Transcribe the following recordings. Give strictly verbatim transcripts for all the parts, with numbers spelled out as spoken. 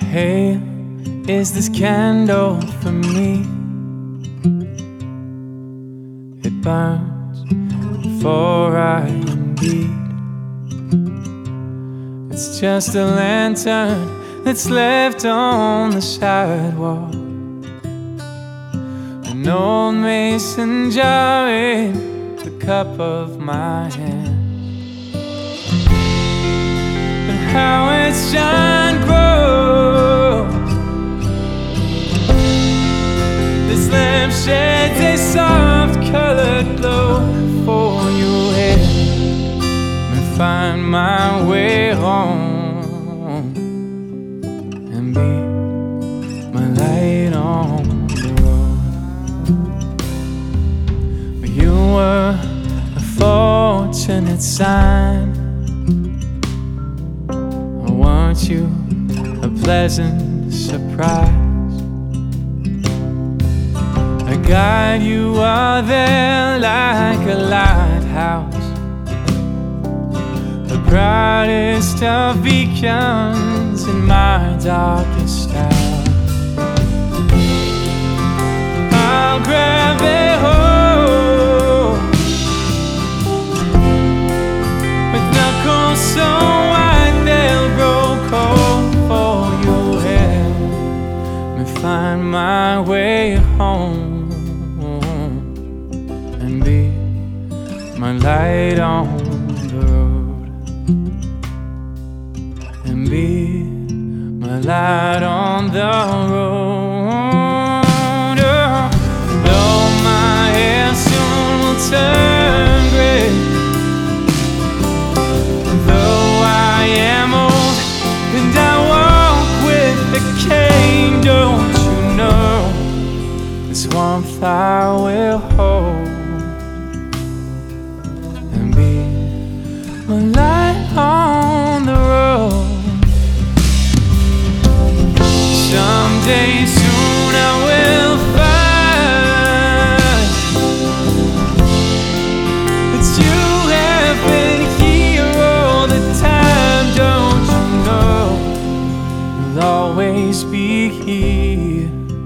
Hey, is this candle for me? It burns before I indeed. It's just a lantern that's left on the sidewalk, an old mason jar in the cup of my hand. But how its shine grows, this lamp sheds a soft colored glow for your head. And find my way home and be my light on the road. But you were a fortunate sign. Weren't you a pleasant surprise? A guide, you are there like a lighthouse, the brightest of beacons in my darkest hour. I'll grab a hold with knuckles so wide they'll grow cold for your head. Me find my way home and be my light on the road, and be my light on the road. Oh, though my hair soon will turn gray, though I am old and I walk with a cane, don't you know this warmth I will hold and be my light on the road. Someday soon I will find that you have been here all the time, don't you know you'll always be here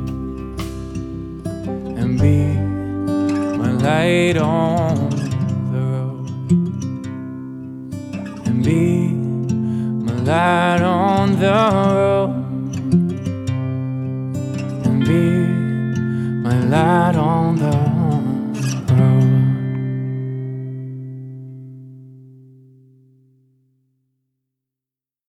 and be my light on the road, and be my light on the road.